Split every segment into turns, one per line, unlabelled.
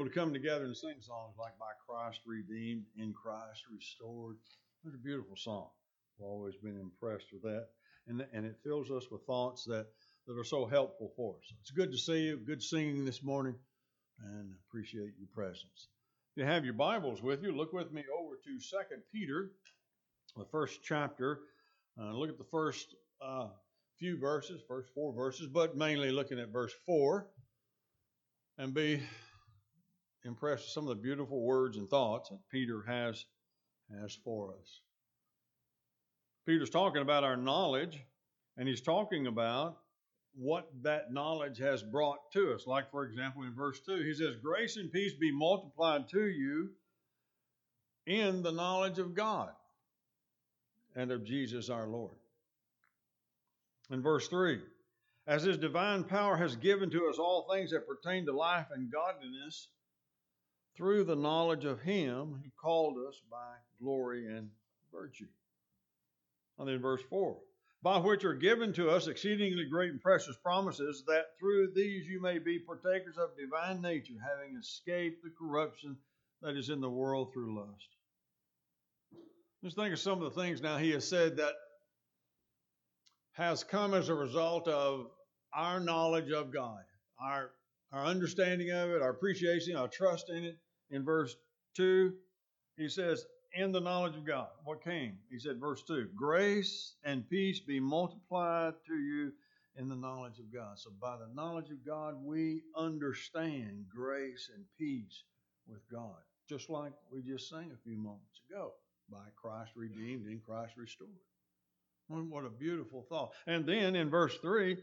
to come together and sing songs like By Christ Redeemed, In Christ Restored. It's a beautiful song. I've always been impressed with that. And it fills us with thoughts that are so helpful for us. It's good to see you. Good singing this morning. And appreciate your presence. If you have your Bibles with you, look with me over to 2 Peter, the first chapter. Look at the first few verses, first 4 verses, but mainly looking at verse 4. And be impressed with some of the beautiful words and thoughts that Peter has for us. Peter's talking about our knowledge, and he's talking about what that knowledge has brought to us. Like, for example, in verse 2, he says, "Grace and peace be multiplied to you in the knowledge of God and of Jesus our Lord." In verse 3, "As his divine power has given to us all things that pertain to life and godliness through the knowledge of him who called us by glory and virtue." And then verse 4, "By which are given to us exceedingly great and precious promises, that through these you may be partakers of divine nature, having escaped the corruption that is in the world through lust." Just think of some of the things now he has said that has come as a result of our knowledge of God, our understanding of it, our appreciation, our trust in it. In verse 2, he says, in the knowledge of God. What came? He said, verse 2, "Grace and peace be multiplied to you in the knowledge of God." So by the knowledge of God, we understand grace and peace with God. Just like we just sang a few moments ago. By Christ redeemed, in Christ restored. What a beautiful thought. And then in verse 3,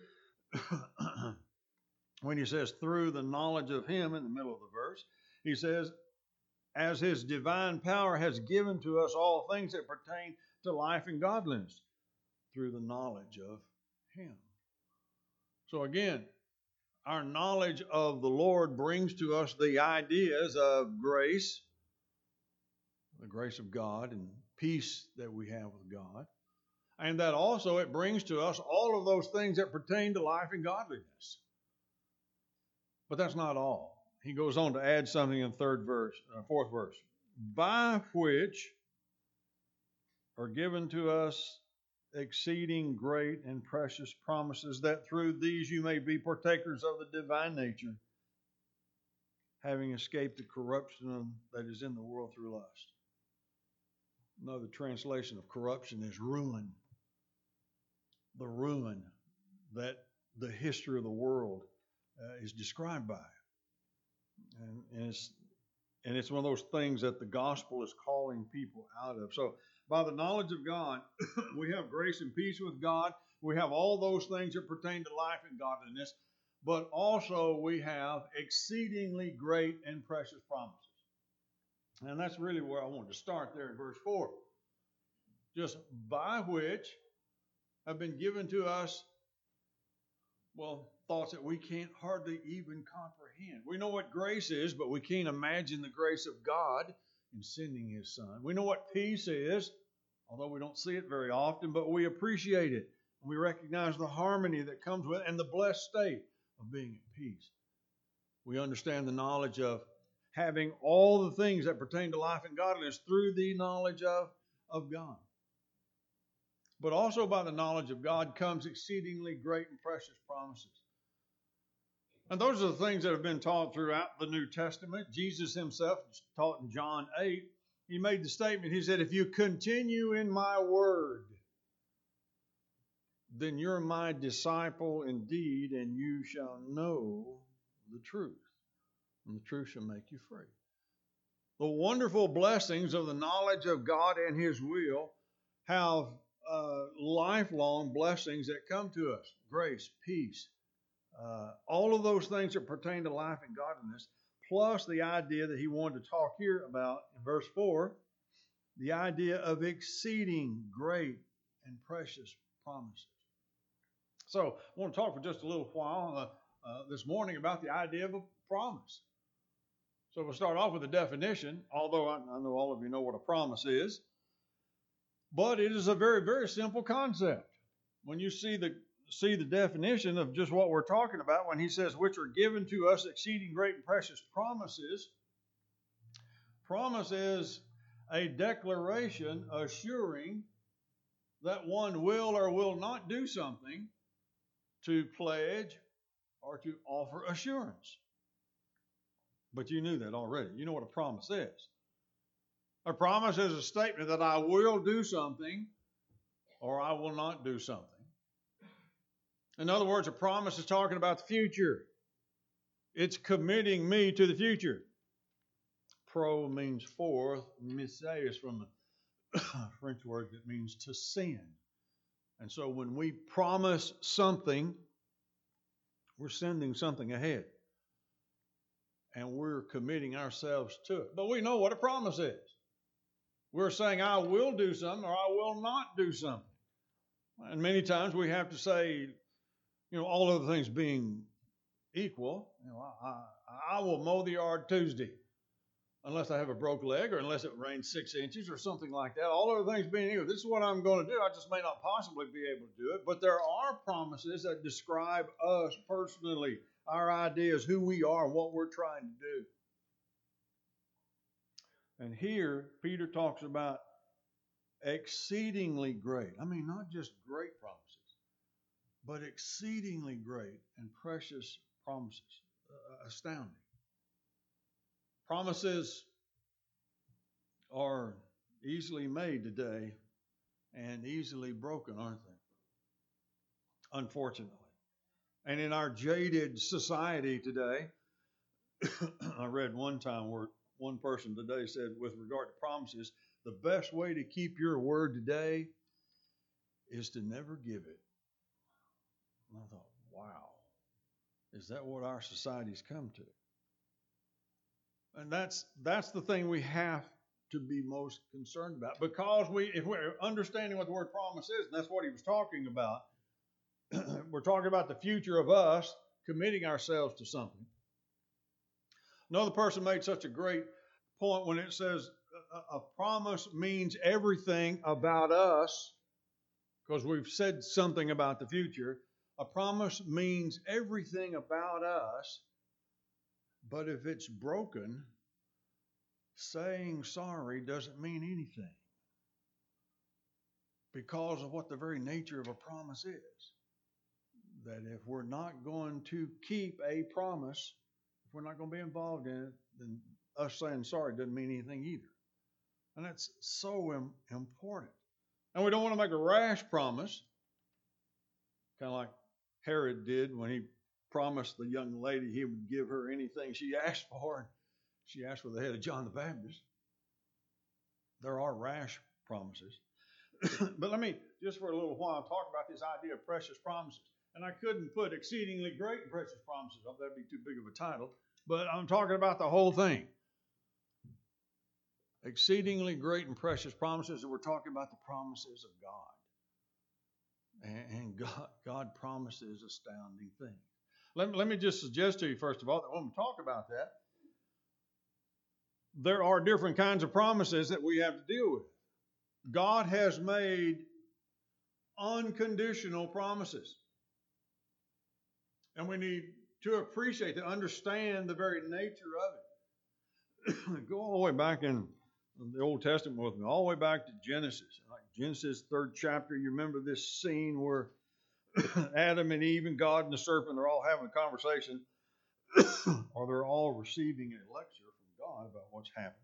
when he says, "through the knowledge of him," in the middle of the verse, he says, "as his divine power has given to us all things that pertain to life and godliness through the knowledge of him." So again, our knowledge of the Lord brings to us the ideas of grace, the grace of God, and peace that we have with God. And that also it brings to us all of those things that pertain to life and godliness. But that's not all. He goes on to add something in fourth verse. "By which are given to us exceeding great and precious promises, that through these you may be partakers of the divine nature, having escaped the corruption that is in the world through lust." Another translation of corruption is ruin. The ruin that the history of the world is described by. And it's one of those things that the gospel is calling people out of. So by the knowledge of God, we have grace and peace with God. We have all those things that pertain to life and godliness. But also we have exceedingly great and precious promises. And that's really where I want to start there in verse 4. Just by which have been given to us, thoughts that we can't hardly even comprehend. We know what grace is, but we can't imagine the grace of God in sending his Son. We know what peace is, although we don't see it very often, but we appreciate it. We recognize the harmony that comes with it and the blessed state of being at peace. We understand the knowledge of having all the things that pertain to life and godliness through the knowledge of God. But also by the knowledge of God comes exceedingly great and precious promises. And those are the things that have been taught throughout the New Testament. Jesus himself taught in John 8. He made the statement, he said, "If you continue in my word, then you're my disciple indeed, and you shall know the truth. And the truth shall make you free." The wonderful blessings of the knowledge of God and his will have lifelong blessings that come to us. Grace, peace, all of those things that pertain to life and godliness, plus the idea that he wanted to talk here about in verse 4, the idea of exceeding great and precious promises. So I want to talk for just a little while this morning about the idea of a promise. So we'll start off with the definition, although I know all of you know what a promise is. But it is a very, very simple concept. When you see the see the definition of just what we're talking about when he says, which are given to us exceeding great and precious promises. Promise is a declaration assuring that one will or will not do something to pledge or to offer assurance. But you knew that already. You know what a promise is. A promise is a statement that I will do something or I will not do something. In other words, a promise is talking about the future. It's committing me to the future. Pro means for. Misser is from a French word that means to send. And so when we promise something, we're sending something ahead. And we're committing ourselves to it. But we know what a promise is. We're saying, I will do something or I will not do something. And many times we have to say, all other things being equal, I will mow the yard Tuesday. Unless I have a broke leg or unless it rains 6 inches or something like that. All other things being equal, this is what I'm going to do. I just may not possibly be able to do it. But there are promises that describe us personally, our ideas, who we are, what we're trying to do. And here, Peter talks about exceedingly great. I mean, not just great promises, but exceedingly great and precious promises. Astounding. Promises are easily made today and easily broken, aren't they? Unfortunately. And in our jaded society today, I read one time where one person today said, with regard to promises, the best way to keep your word today is to never give it. And I thought, wow, is that what our society's come to? And that's the thing we have to be most concerned about. Because if we're understanding what the word promise is, and that's what he was talking about, we're talking about the future of us committing ourselves to something. Another person made such a great point when it says a promise means everything about us, because we've said something about the future. A promise means everything about us. But if it's broken, saying sorry doesn't mean anything because of what the very nature of a promise is. That if we're not going to keep a promise, if we're not going to be involved in it, then us saying sorry doesn't mean anything either. And that's so important. And we don't want to make a rash promise, kind of like Herod did when he promised the young lady he would give her anything she asked for, and she asked for the head of John the Baptist. There are rash promises. But let me, just for a little while, talk about this idea of precious promises. And I couldn't put exceedingly great and precious promises up. That'd be too big of a title. But I'm talking about the whole thing. Exceedingly great and precious promises, and we're talking about the promises of God. And God promises astounding things. Let me just suggest to you, first of all, that when we talk about that, there are different kinds of promises that we have to deal with. God has made unconditional promises. And we need to appreciate, to understand the very nature of it. Go all the way back in the Old Testament with me, all the way back to Genesis. Like Genesis 3rd chapter, you remember this scene where Adam and Eve and God and the serpent are all having a conversation, or they're all receiving a lecture from God about what's happened.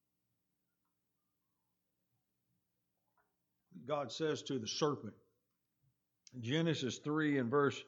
God says to the serpent, Genesis 3 and verse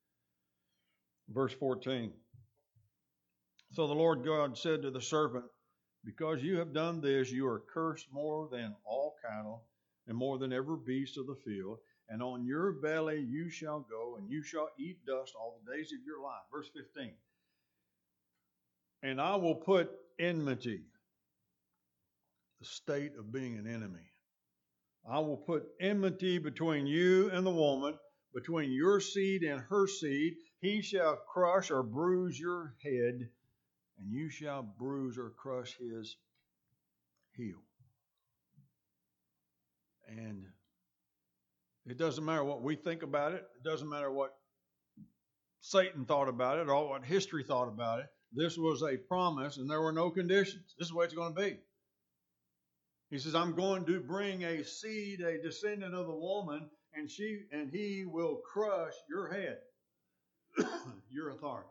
14. So the Lord God said to the serpent, because you have done this, you are cursed more than all cattle and more than every beast of the field. And on your belly you shall go, and you shall eat dust all the days of your life. Verse 15. And I will put enmity, the state of being an enemy. I will put enmity between you and the woman, between your seed and her seed. He shall crush or bruise your head, and you shall bruise or crush his heel. And It doesn't matter what we think about it. It doesn't matter what Satan thought about it or what history thought about it. This was a promise, and there were no conditions. This is the way it's going to be. He says, I'm going to bring a seed, a descendant of the woman, and he will crush your head, your authority.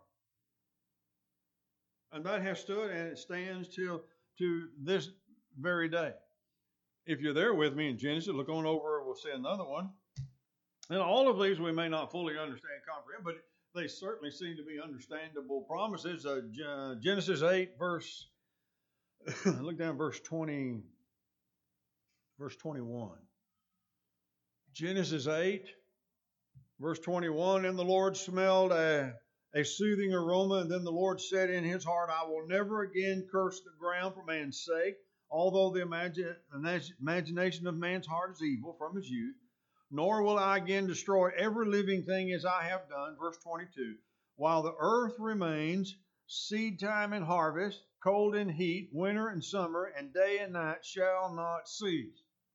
And that has stood, and it stands to this very day. If you're there with me in Genesis, look on over, we'll see another one. And all of these we may not fully understand, comprehend, but they certainly seem to be understandable promises. Genesis 8, look down verse 20. Verse 21. Genesis 8, verse 21, and the Lord smelled a soothing aroma, and then the Lord said in his heart, I will never again curse the ground for man's sake, although the imagination of man's heart is evil from his youth, nor will I again destroy every living thing as I have done. Verse 22, while the earth remains, seed time and harvest, cold and heat, winter and summer, and day and night shall not cease.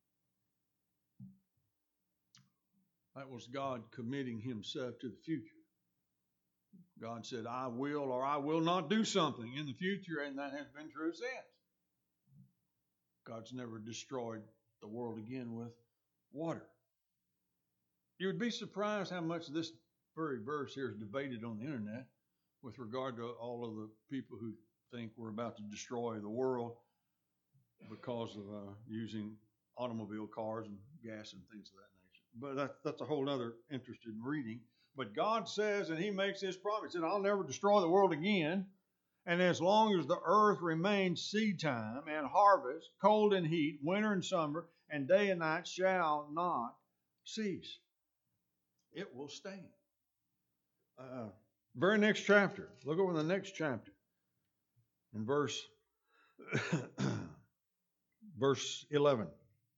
That was God committing himself to the future. God said, I will or I will not do something in the future, and that has been true since. God's never destroyed the world again with water. You would be surprised how much this very verse here is debated on the internet with regard to all of the people who think we're about to destroy the world because of using automobile cars and gas and things of that nature. But that's a whole other interest in reading. But God says, and he makes this promise, that I'll never destroy the world again. And as long as the earth remains, seed time and harvest, cold and heat, winter and summer, and day and night shall not cease. It will stand. Very next chapter. Look over the next chapter. In verse 11.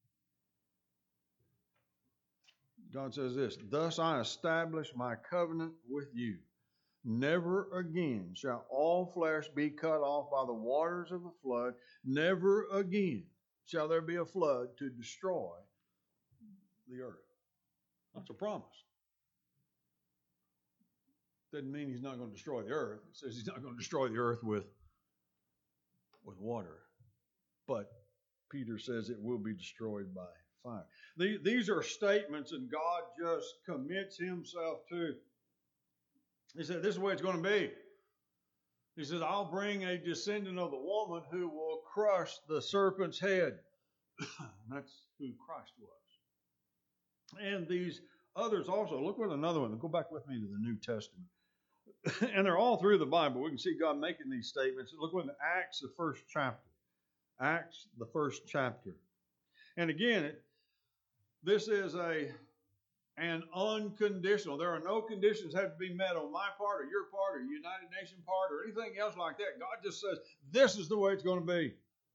God says this, thus I establish my covenant with you. Never again shall all flesh be cut off by the waters of the flood. Never again shall there be a flood to destroy the earth. That's a promise. Doesn't mean he's not going to destroy the earth. It says he's not going to destroy the earth with water. But Peter says it will be destroyed by fire. These are statements, and God just commits himself to. He said, this is the way it's going to be. He says, I'll bring a descendant of the woman who will crush the serpent's head. That's who Christ was. And these others also. Look at another one. Go back with me to the New Testament. And they're all through the Bible. We can see God making these statements. Look with Acts, the first chapter. Acts, the first chapter. And again, this is an unconditional. There are no conditions that have to be met on my part or your part or United Nations part or anything else like that. God just says, this is the way it's going to be.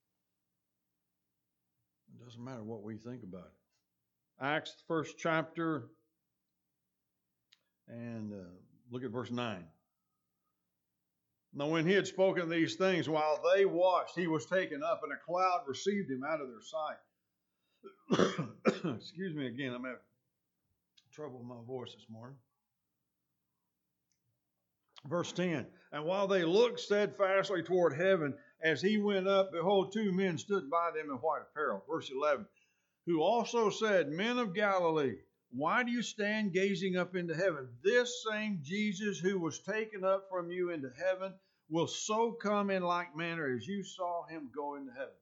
It doesn't matter what we think about it. Acts, the first chapter, and look at verse 9. Now when he had spoken these things, while they watched, he was taken up, and a cloud received him out of their sight. Excuse me again, I'm having trouble with my voice this morning. Verse 10, and while they looked steadfastly toward heaven, as he went up, behold, two men stood by them in white apparel. Verse 11, who also said, men of Galilee, why do you stand gazing up into heaven? This same Jesus who was taken up from you into heaven will so come in like manner as you saw him go into heaven.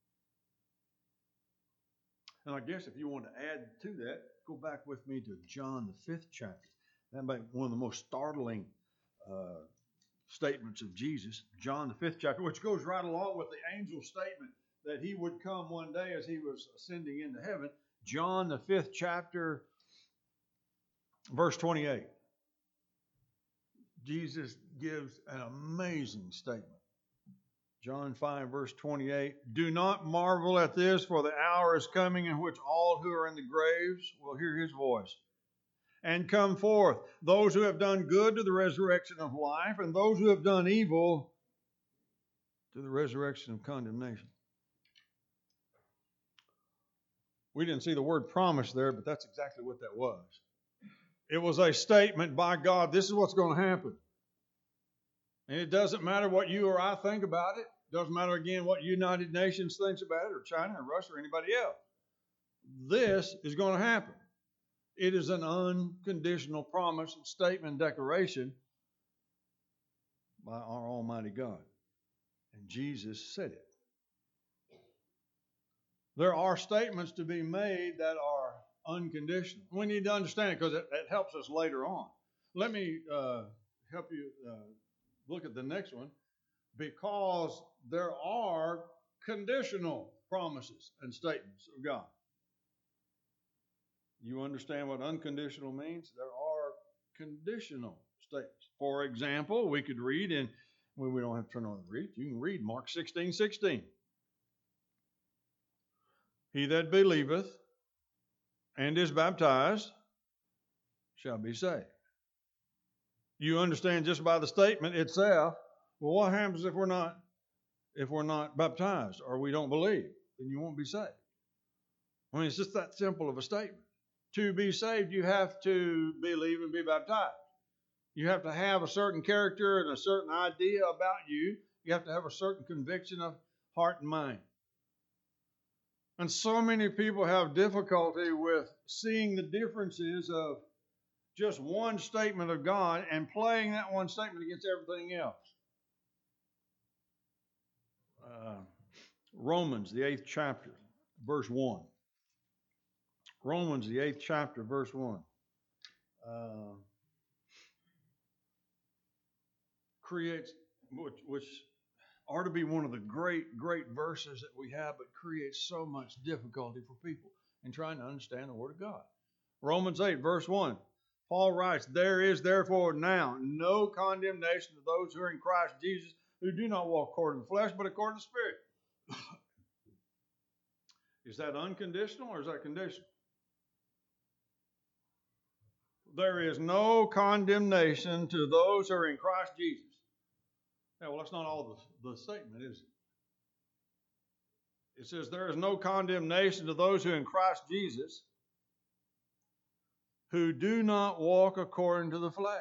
And I guess if you want to add to that, go back with me to John, the 5th chapter. That might be one of the most startling statements of Jesus. John, the 5th chapter, which goes right along with the angel's statement that he would come one day as he was ascending into heaven. John, the 5th chapter, verse 28. Jesus gives an amazing statement. John 5, verse 28, do not marvel at this, for the hour is coming in which all who are in the graves will hear his voice and come forth, those who have done good to the resurrection of life, and those who have done evil to the resurrection of condemnation. We didn't see the word promise there, but that's exactly what that was. It was a statement by God, this is what's going to happen. And it doesn't matter what you or I think about it. It doesn't matter, again, what United Nations thinks about it, or China, or Russia, or anybody else. This is going to happen. It is an unconditional promise, statement, declaration by our Almighty God. And Jesus said it. There are statements to be made that are unconditional. We need to understand it because it helps us later on. Let me help you look at the next one. Because there are conditional promises and statements of God. You understand what unconditional means? There are conditional statements. For example, we could read in, well, we don't have to turn on the read. You can read Mark 16:16. He that believeth and is baptized shall be saved. You understand just by the statement itself. Well, what happens if we're not baptized or we don't believe? Then you won't be saved. I mean, it's just that simple of a statement. To be saved, you have to believe and be baptized. You have to have a certain character and a certain idea about you. You have to have a certain conviction of heart and mind. And so many people have difficulty with seeing the differences of just one statement of God and playing that one statement against everything else. Romans, the 8th chapter, verse 1. Romans, the 8th chapter, verse 1. Creates, which are to be one of the great verses that we have, but creates so much difficulty for people in trying to understand the Word of God. Romans 8, verse 1. Paul writes, there is therefore now no condemnation to those who are in Christ Jesus, who do not walk according to the flesh, but according to the Spirit. Is that unconditional or is that conditional? There is no condemnation to those who are in Christ Jesus. Yeah, well, that's not all the statement, is it? It says there is no condemnation to those who are in Christ Jesus, who do not walk according to the flesh.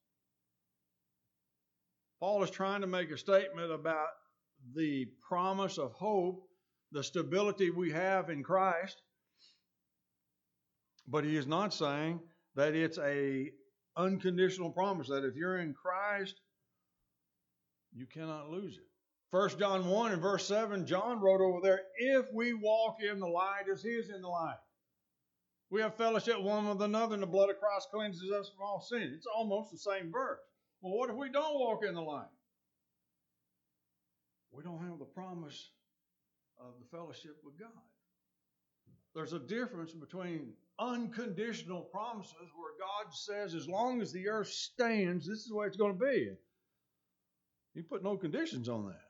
Paul is trying to make a statement about the promise of hope, the stability we have in Christ, but he is not saying that it's a unconditional promise, that if you're in Christ, you cannot lose it. 1 John 1 and verse 7, John wrote over there, if we walk in the light as he is in the light, we have fellowship one with another, and the blood of Christ cleanses us from all sin. It's almost the same verse. Well, what if we don't walk in the light? We don't have the promise of the fellowship with God. There's a difference between unconditional promises where God says, as long as the earth stands, this is the way it's going to be. He put no conditions on that.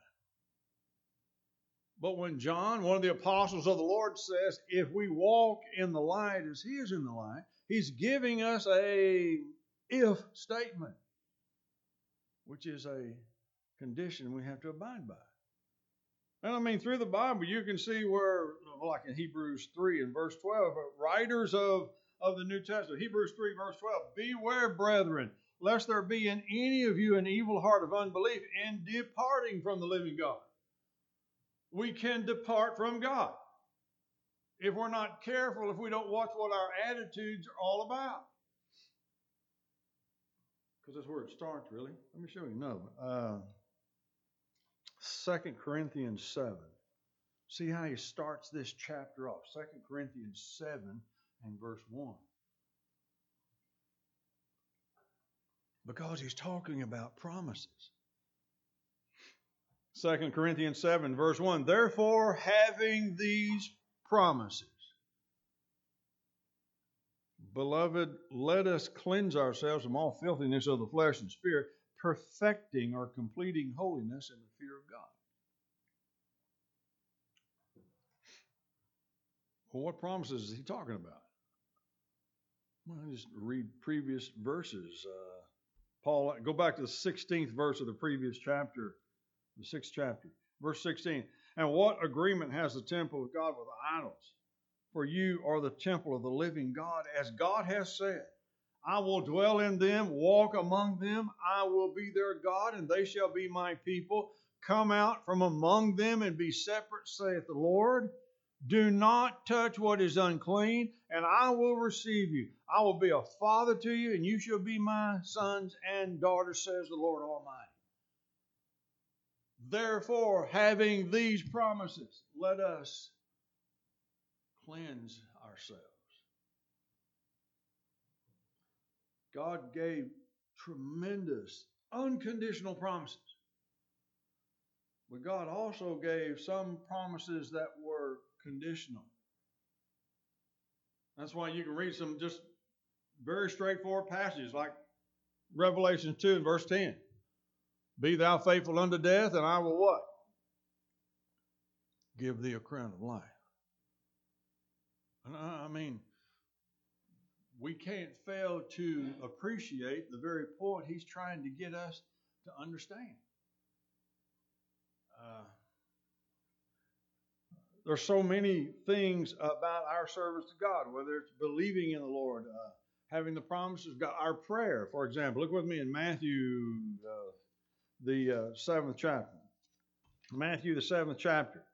But when John, one of the apostles of the Lord, says, if we walk in the light as he is in the light, he's giving us a if statement, which is a condition we have to abide by. And I mean, through the Bible, you can see where, like in Hebrews 3 and verse 12, writers of the New Testament, Hebrews 3 verse 12, beware, brethren, lest there be in any of you an evil heart of unbelief in departing from the living God. We can depart from God if we're not careful, if we don't watch what our attitudes are all about. Because that's where it starts, really. Let me show you another one. 2 Corinthians 7. See how he starts this chapter off. 2 Corinthians 7 and verse 1. Because he's talking about promises. 2 Corinthians 7 verse 1. Therefore, having these promises, beloved, let us cleanse ourselves from all filthiness of the flesh and spirit, perfecting or completing holiness in the fear of God. Well, what promises is he talking about? Well, just read previous verses. Paul, go back to the 16th verse of the previous chapter, the 6th chapter, verse 16. And what agreement has the temple of God with the idols? for you are the temple of the living God, as God has said, I will dwell in them, walk among them, I will be their God, and they shall be my people. Come out from among them and be separate, saith the Lord. Do not touch what is unclean, and I will receive you. I will be a father to you, and you shall be my sons and daughters, says the Lord Almighty. Therefore, having these promises, let us cleanse ourselves. God gave tremendous, unconditional promises. But God also gave some promises that were conditional. That's why you can read some just very straightforward passages like Revelation 2 and verse 10. Be thou faithful unto death, and I will what? Give thee a crown of life. And I mean, we can't fail to appreciate the very point he's trying to get us to understand. There's so many things about our service to God, whether it's believing in the Lord, having the promises of God, our prayer, for example. Look with me in Matthew, the 7th chapter. Matthew, the 7th chapter.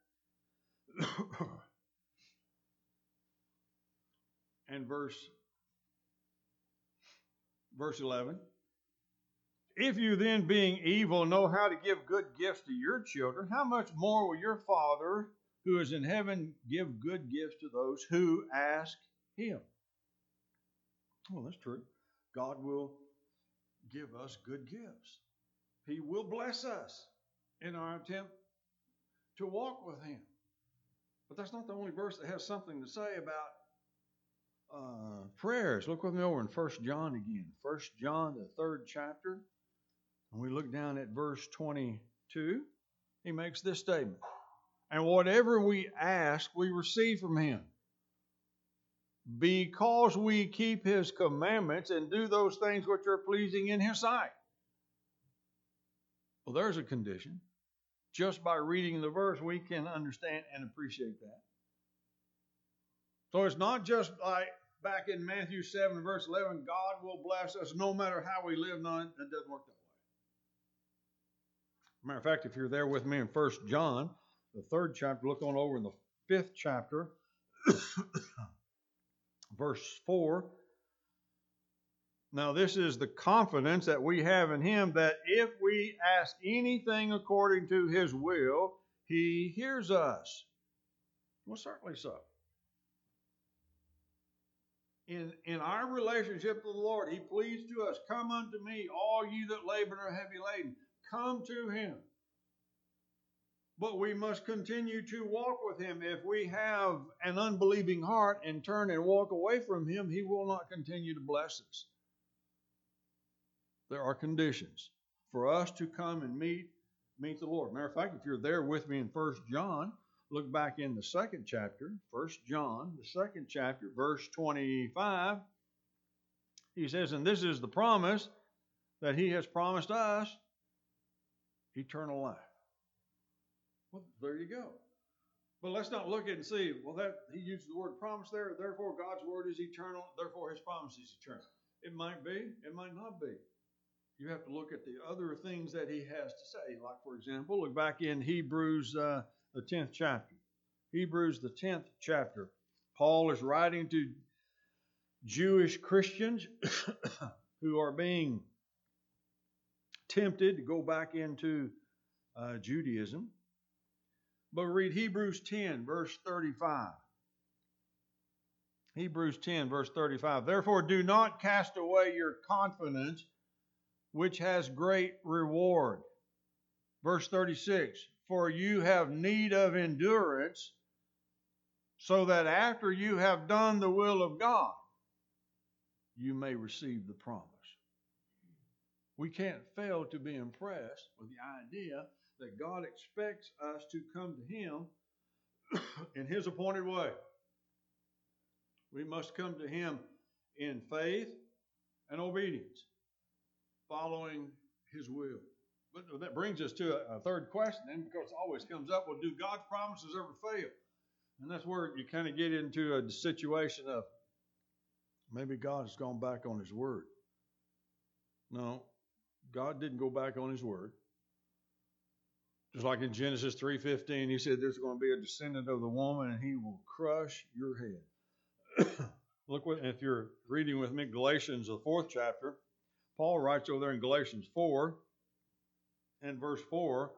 And verse 11. If you then, being evil, know how to give good gifts to your children, how much more will your Father who is in heaven give good gifts to those who ask him? Well, that's true. God will give us good gifts. He will bless us in our attempt to walk with him. But that's not the only verse that has something to say about prayers. Look with me over in 1 John again. 1 John, the 3rd chapter. And we look down at verse 22. He makes this statement. And whatever we ask, we receive from him, because we keep his commandments and do those things which are pleasing in his sight. Well, there's a condition. Just by reading the verse, we can understand and appreciate that. So it's not just like back in Matthew 7, verse 11, God will bless us no matter how we live. No, it doesn't work that way. Matter of fact, if you're there with me in 1 John, the 3rd chapter, look on over in the 5th chapter, verse 4. Now this is the confidence that we have in him, that if we ask anything according to his will, he hears us. Well, certainly so. In our relationship with the Lord, he pleads to us, come unto me, all you that labor and are heavy laden. Come to him. But we must continue to walk with him. If we have an unbelieving heart and turn and walk away from him, he will not continue to bless us. There are conditions for us to come and meet the Lord. Matter of fact, if you're there with me in 1 John, look back in the 2nd chapter, 1 John, the 2nd chapter, verse 25. He says, and this is the promise that he has promised us, eternal life. Well, there you go. But let's not look at it and see, well, that he used the word promise there, therefore God's word is eternal, therefore his promise is eternal. It might be, it might not be. You have to look at the other things that he has to say. Like, for example, look back in Hebrews, the 10th chapter. Hebrews, the 10th chapter. Paul is writing to Jewish Christians who are being tempted to go back into Judaism. But read Hebrews 10, verse 35. Hebrews 10, verse 35. Therefore, do not cast away your confidence, which has great reward. Verse 36. For you have need of endurance, so that after you have done the will of God, you may receive the promise. We can't fail to be impressed with the idea that God expects us to come to him in his appointed way. We must come to him in faith and obedience, following his will. But that brings us to a third question then, because it always comes up, well, do God's promises ever fail? And that's where you kind of get into a situation of maybe God has gone back on his word. No, God didn't go back on his word. Just like in Genesis 3:15, he said there's going to be a descendant of the woman and he will crush your head. Look, if you're reading with me, Galatians, the 4th chapter, Paul writes over there in Galatians 4 and verse 4,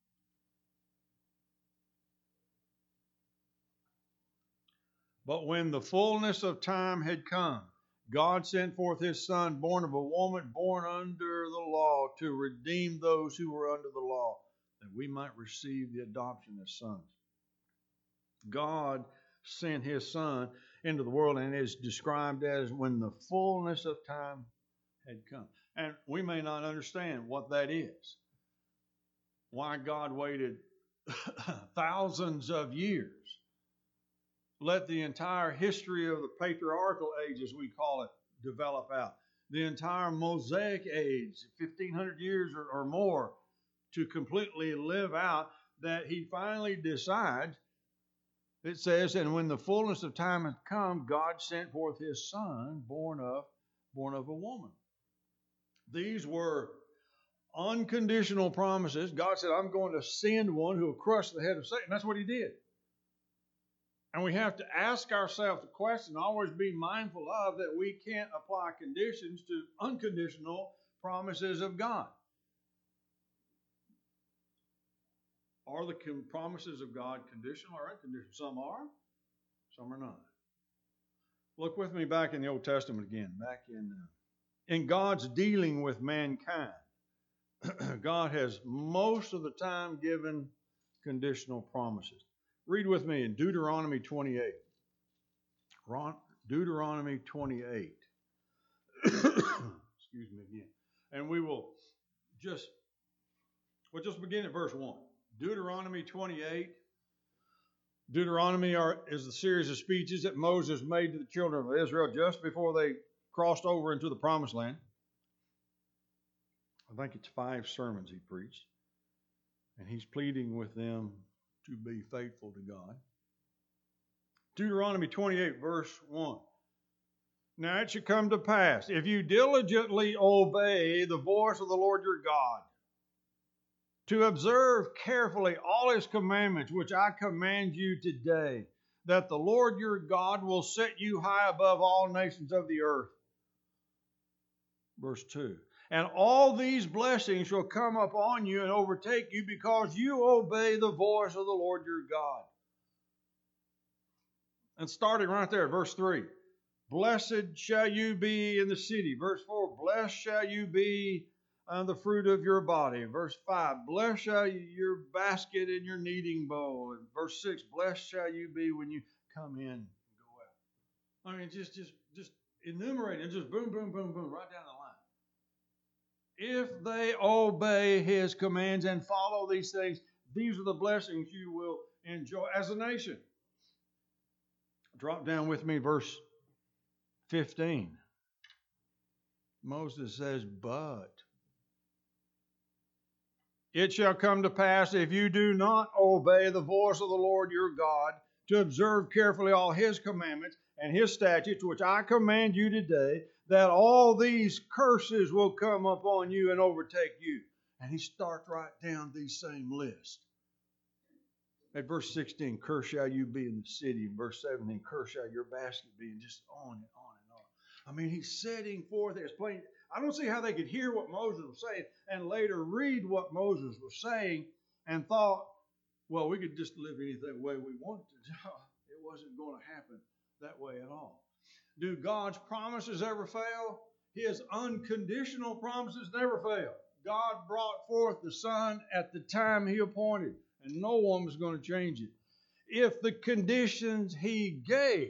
but when the fullness of time had come, God sent forth his Son, born of a woman, born under the law, to redeem those who were under the law, that we might receive the adoption as sons. God sent his Son into the world, and is described as when the fullness of time had come. And we may not understand what that is. Why God waited thousands of years. Let the entire history of the patriarchal age, as we call it, develop out. The entire Mosaic age, 1,500 years or more, to completely live out, that he finally decides, it says, and when the fullness of time had come, God sent forth his Son, born of a woman. These were unconditional promises. God said, I'm going to send one who will crush the head of Satan. That's what he did. And we have to ask ourselves the question, always be mindful of, that we can't apply conditions to unconditional promises of God. Are the promises of God conditional or unconditional? Some are, some are not. Look with me back in the Old Testament again, back in God's dealing with mankind. God has most of the time given conditional promises. Read with me in Deuteronomy 28. Deuteronomy 28. Excuse me again. And we'll just begin at verse 1. Deuteronomy 28. Deuteronomy is the series of speeches that Moses made to the children of Israel just before they crossed over into the Promised Land. I think it's 5 sermons he preached. And he's pleading with them to be faithful to God. Deuteronomy 28, verse 1. Now it shall come to pass, if you diligently obey the voice of the Lord your God, to observe carefully all his commandments, which I command you today, that the Lord your God will set you high above all nations of the earth. Verse 2. And all these blessings shall come upon you and overtake you, because you obey the voice of the Lord your God. And starting right there, verse 3. Blessed shall you be in the city. Verse 4. Blessed shall you be the fruit of your body. Verse 5. Blessed shall your basket and your kneading bowl. And verse 6. Blessed shall you be when you come in and go out. I mean, just enumerate it. Just boom, boom, boom, boom, right down the line. If they obey his commands and follow these things, these are the blessings you will enjoy as a nation. Drop down with me, verse 15. Moses says, but it shall come to pass, if you do not obey the voice of the Lord your God, to observe carefully all his commandments and his statutes, which I command you today, that all these curses will come upon you and overtake you. And he starts right down these same lists. At verse 16, curse shall you be in the city. In verse 17, curse shall your basket be, and just on and on and on. I mean, he's setting forth, explaining. I don't see how they could hear what Moses was saying and later read what Moses was saying and thought, well, we could just live any way we wanted to. It wasn't going to happen that way at all. Do God's promises ever fail? His unconditional promises never fail. God brought forth the Son at the time he appointed, and no one was going to change it. If the conditions he gave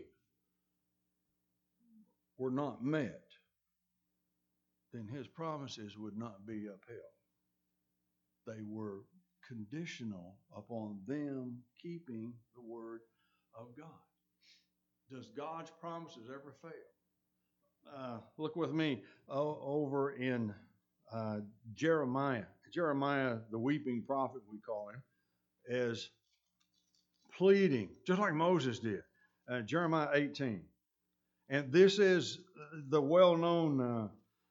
were not met, then his promises would not be upheld. They were conditional upon them keeping the word of God. Does God's promises ever fail? Look with me over in Jeremiah. Jeremiah, the weeping prophet, we call him, is pleading, just like Moses did. Jeremiah 18. And this is the well-known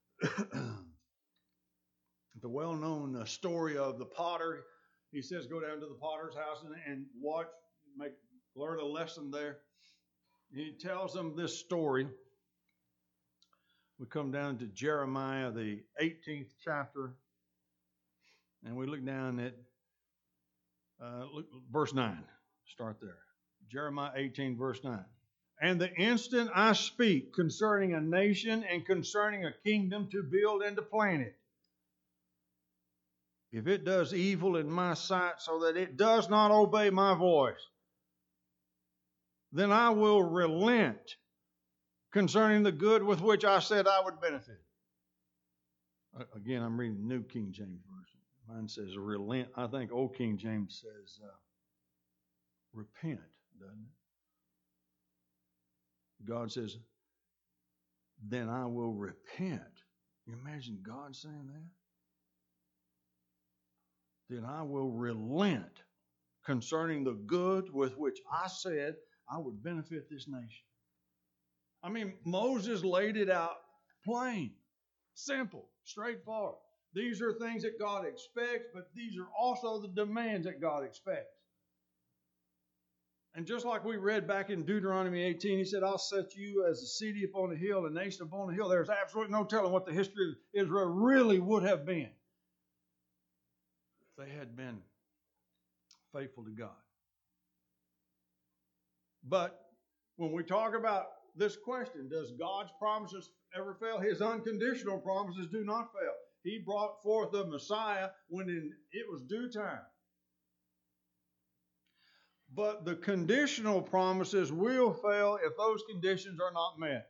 story of the potter. He says, go down to the potter's house and watch, learn a lesson there. He tells them this story. We come down to Jeremiah, the 18th chapter, and we look down at verse 9. Start there. Jeremiah 18, verse 9. And the instant I speak concerning a nation and concerning a kingdom to build and to plant it, if it does evil in my sight so that it does not obey my voice, then I will relent concerning the good with which I said I would benefit. Again, I'm reading the New King James Version. Mine says relent. I think Old King James says repent, doesn't it? God says, then I will repent. You imagine God saying that? Then I will relent concerning the good with which I said I would benefit this nation. I mean, Moses laid it out plain, simple, straightforward. These are things that God expects, but these are also the demands that God expects. And just like we read back in Deuteronomy 18, he said, I'll set you as a city upon a hill, a nation upon a hill. There's absolutely no telling what the history of Israel really would have been if they had been faithful to God. But when we talk about this question, does God's promises ever fail? His unconditional promises do not fail. He brought forth the Messiah when it was due time. But the conditional promises will fail if those conditions are not met.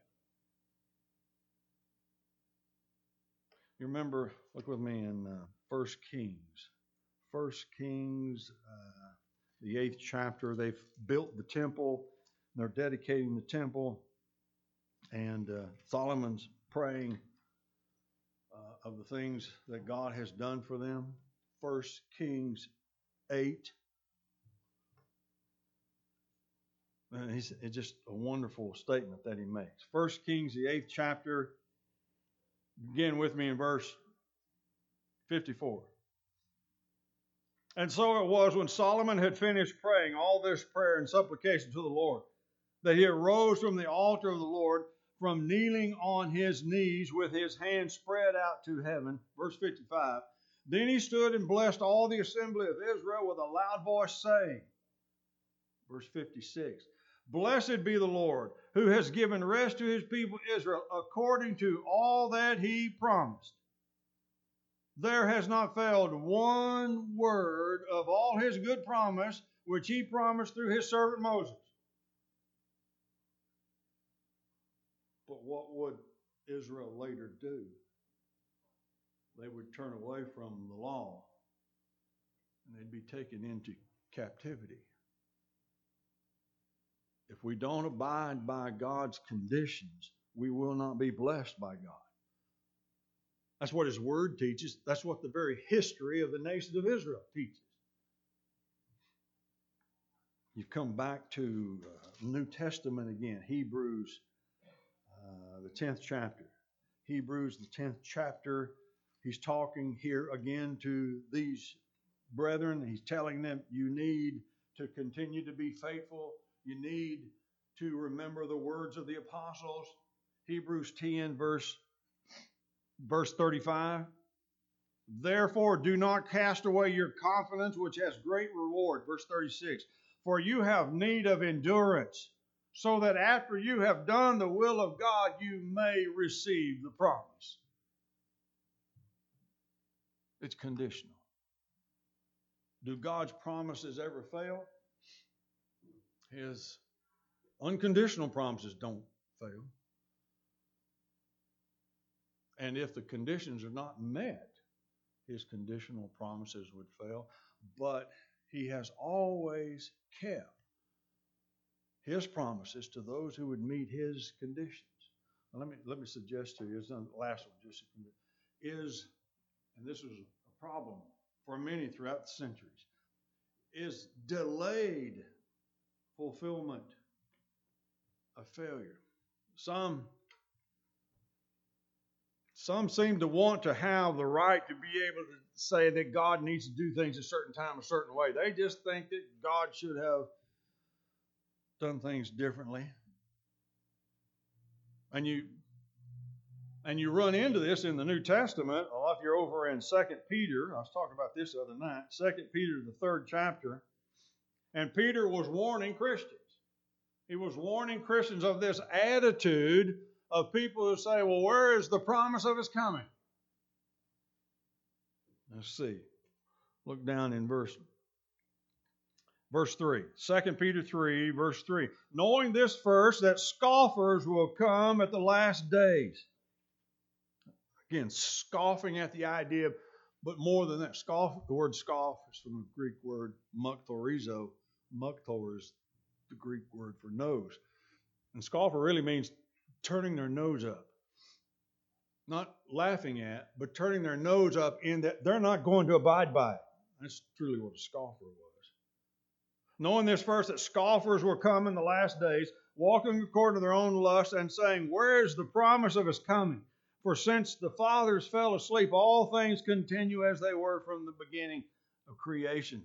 You remember, look with me in 1 Kings. 1 Kings, the 8th chapter, they've built the temple. They're dedicating the temple. And Solomon's praying of the things that God has done for them. 1 Kings 8. And it's just a wonderful statement that he makes. 1 Kings, the 8th chapter. Begin with me in verse 54. And so it was when Solomon had finished praying all this prayer and supplication to the Lord, that he arose from the altar of the Lord, from kneeling on his knees with his hands spread out to heaven. Verse 55. Then he stood and blessed all the assembly of Israel with a loud voice, saying, verse 56, Blessed be the Lord, who has given rest to his people Israel, according to all that he promised. There has not failed one word of all his good promise, which he promised through his servant Moses. But what would Israel later do? They would turn away from the law, and they'd be taken into captivity. If we don't abide by God's conditions, we will not be blessed by God. That's what His Word teaches. That's what the very history of the nation of Israel teaches. You come back to New Testament again, Hebrews, the 10th chapter. Hebrews, the 10th chapter. He's talking here again to these brethren. He's telling them, you need to continue to be faithful. You need to remember the words of the apostles. Hebrews 10, verse 35. Therefore, do not cast away your confidence, which has great reward. Verse 36. For you have need of endurance, so that after you have done the will of God, you may receive the promise. It's conditional. Do God's promises ever fail? His unconditional promises don't fail. And if the conditions are not met, His conditional promises would fail. But He has always kept His promises to those who would meet His conditions. Now let me suggest to you, it's the last one, just is, and this was a problem for many throughout the centuries, is delayed fulfillment a failure? Some seem to want to have the right to be able to say that God needs to do things a certain time, a certain way. They just think that God should have done things differently. And you run into this in the New Testament. If you're over in 2 Peter, I was talking about this the other night, 2 Peter, the 3rd chapter, and Peter was warning Christians. He was warning Christians of this attitude of people who say, well, where is the promise of His coming? Let's see. Look down in verse 3. 2 Peter 3, verse 3. Knowing this first, that scoffers will come at the last days. Again, scoffing at the idea, but more than that. The word scoff is from the Greek word muktorizo. Muktor is the Greek word for nose. And scoffer really means turning their nose up. Not laughing at, but turning their nose up in that they're not going to abide by it. That's truly what a scoffer was. Knowing this first, that scoffers will come in the last days, walking according to their own lust, and saying, where is the promise of His coming? For since the fathers fell asleep, all things continue as they were from the beginning of creation.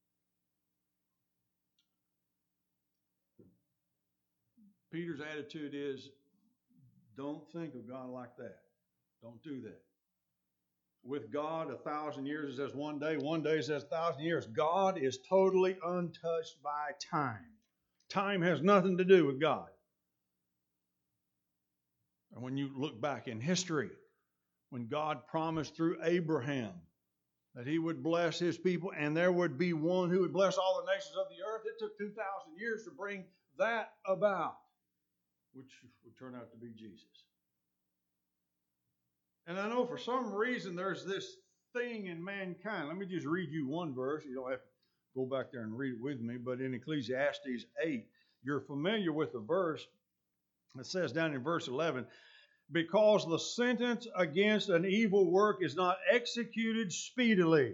Peter's attitude is, don't think of God like that. Don't do that. With God, 1,000 years is as one day is as 1,000 years. God is totally untouched by time. Time has nothing to do with God. And when you look back in history, when God promised through Abraham that He would bless His people and there would be one who would bless all the nations of the earth, it took 2,000 years to bring that about, which would turn out to be Jesus. And I know for some reason there's this thing in mankind. Let me just read you one verse. You don't have to go back there and read it with me. But in Ecclesiastes 8, you're familiar with the verse. It says down in verse 11, because the sentence against an evil work is not executed speedily.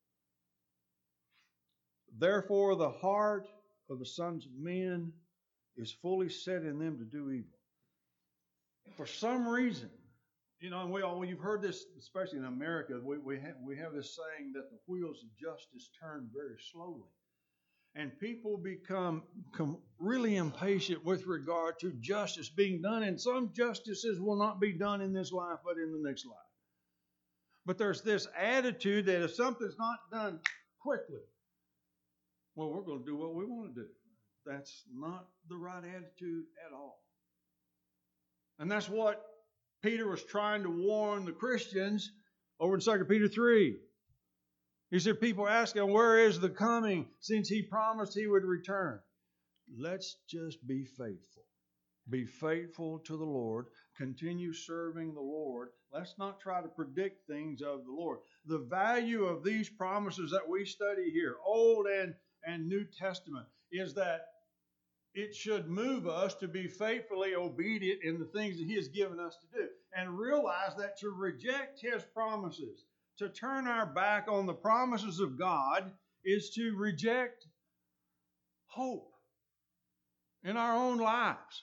Therefore the heart of the sons of men is fully set in them to do evil. For some reason, and you've heard this, especially in America, we have this saying that the wheels of justice turn very slowly. And people become really impatient with regard to justice being done. And some justices will not be done in this life, but in the next life. But there's this attitude that if something's not done quickly, well, we're going to do what we want to do. That's not the right attitude at all. And that's what Peter was trying to warn the Christians over in 2 Peter 3. He said, people are asking, where is the coming, since He promised He would return? Let's just be faithful. Be faithful to the Lord. Continue serving the Lord. Let's not try to predict things of the Lord. The value of these promises that we study here, Old and New Testament, is that it should move us to be faithfully obedient in the things that He has given us to do. And realize that to reject His promises, to turn our back on the promises of God, is to reject hope in our own lives.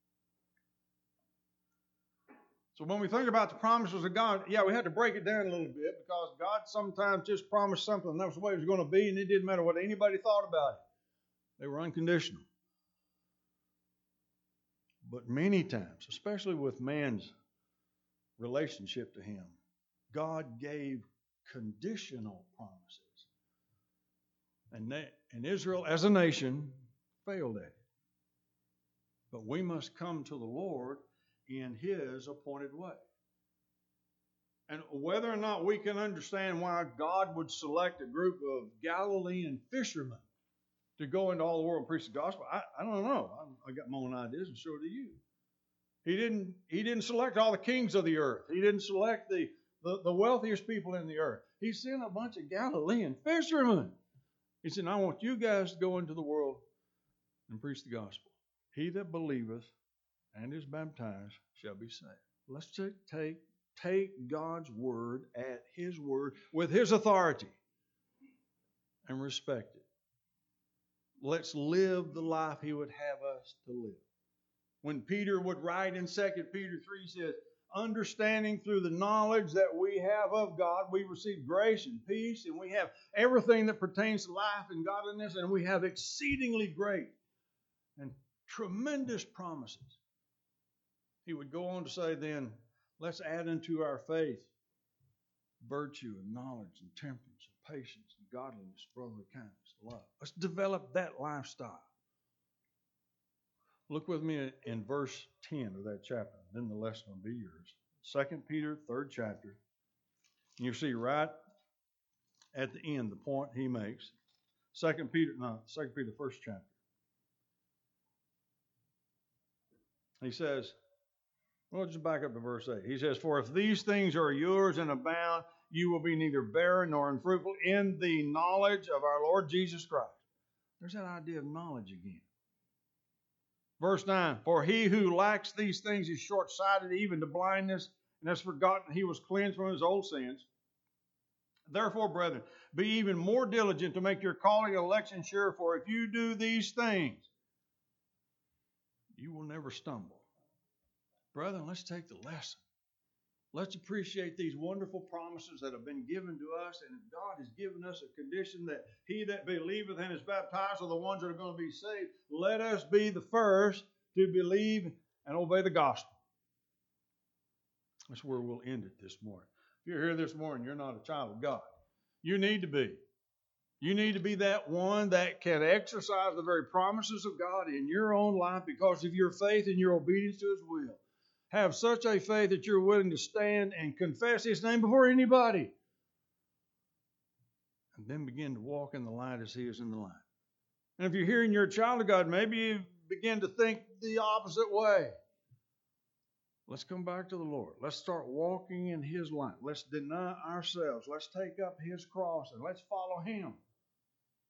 So when we think about the promises of God, we have to break it down a little bit, because God sometimes just promised something and that was the way it was going to be, and it didn't matter what anybody thought about it. They were unconditional. But many times, especially with man's relationship to Him, God gave conditional promises. And Israel as a nation failed at it. But we must come to the Lord in His appointed way. And whether or not we can understand why God would select a group of Galilean fishermen to go into all the world and preach the gospel, I don't know. I got my own ideas, and so do you. He didn't select all the kings of the earth. He didn't select the wealthiest people in the earth. He sent a bunch of Galilean fishermen. He said, I want you guys to go into the world and preach the gospel. He that believeth and is baptized shall be saved. Let's take God's word at His word with His authority and respect it. Let's live the life He would have us to live. When Peter would write in 2 Peter 3, he says, understanding through the knowledge that we have of God, we receive grace and peace, and we have everything that pertains to life and godliness, and we have exceedingly great and tremendous promises. He would go on to say then, let's add unto our faith virtue and knowledge and temperance and patience and godliness, brotherly kindness, love. Let's develop that lifestyle. Look with me in verse 10 of that chapter. Then the lesson will be yours. 2 Peter, 3rd chapter. You see right at the end the point he makes. 2 Peter, 1st chapter. He says, well, just back up to verse 8. He says, for if these things are yours and abound, you will be neither barren nor unfruitful in the knowledge of our Lord Jesus Christ. There's that idea of knowledge again. Verse 9, for he who lacks these things is short-sighted even to blindness, and has forgotten he was cleansed from his old sins. Therefore, brethren, be even more diligent to make your calling and election sure, for if you do these things, you will never stumble. Brethren, let's take the lesson. Let's appreciate these wonderful promises that have been given to us, and God has given us a condition that he that believeth and is baptized are the ones that are going to be saved. Let us be the first to believe and obey the gospel. That's where we'll end it this morning. If you're here this morning, you're not a child of God. You need to be. You need to be that one that can exercise the very promises of God in your own life because of your faith and your obedience to His will. Have such a faith that you're willing to stand and confess His name before anybody. And then begin to walk in the light as He is in the light. And if you're here and you're a child of God, maybe you begin to think the opposite way. Let's come back to the Lord. Let's start walking in His light. Let's deny ourselves. Let's take up His cross and let's follow Him.